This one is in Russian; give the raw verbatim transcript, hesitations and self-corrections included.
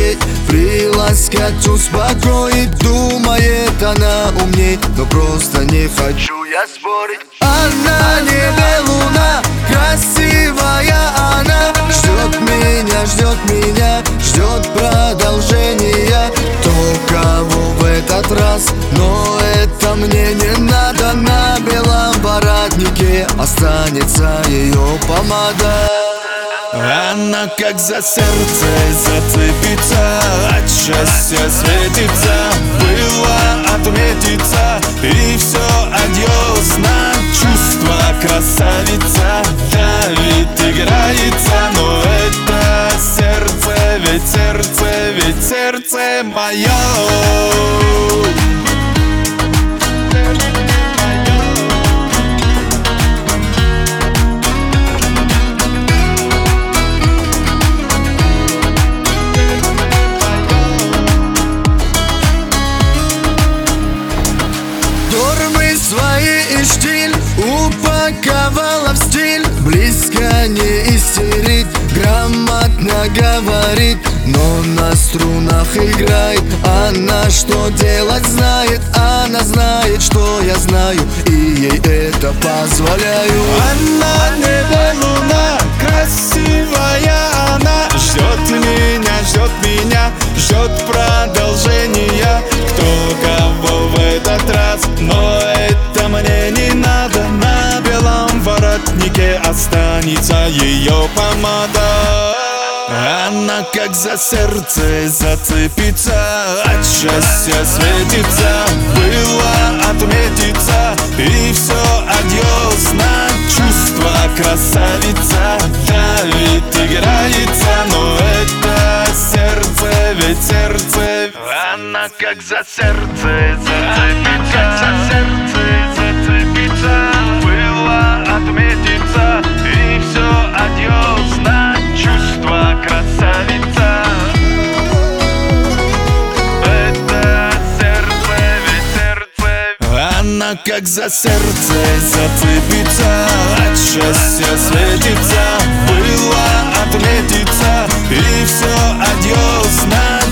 согреть, приласкать, успокоить. Думает она умней, но просто не хочу я спорить. Она небе луна, красивая она, ждет меня, ждет меня, ждет продолжения. То, кого в этот раз, но это мне не надо. На белом воротнике останется ее помада. Она как за сердце зацепится, от счастья светится, было отметиться, и все адьос на чувства. Красавица давит, играется, но это сердце, ведь сердце, ведь сердце мое. Свои и штиль упаковала в стиль, близко не истерит, грамотно говорит, но на струнах играет. Она что делать знает, она знает, что я знаю, и ей это позволяю. Она небе луна, красивая она, ждет меня, ждет меня, ждет продолжения. Кто кого в этот раз, но это мне не надо. На белом воротнике останется ее помада. Она как за сердце зацепится, от счастья светится, было отметиться, и все адьос на чувства. Красавица давит, играется, но это сердце, ведь сердце. Она как за сердце зацепится, за сердце зацепится, было отметиться, и все адьос на чувства. Красавица, это сердце, ведь сердце. Она как за сердце зацепится, от счастья светится, было отметиться, и все адьос на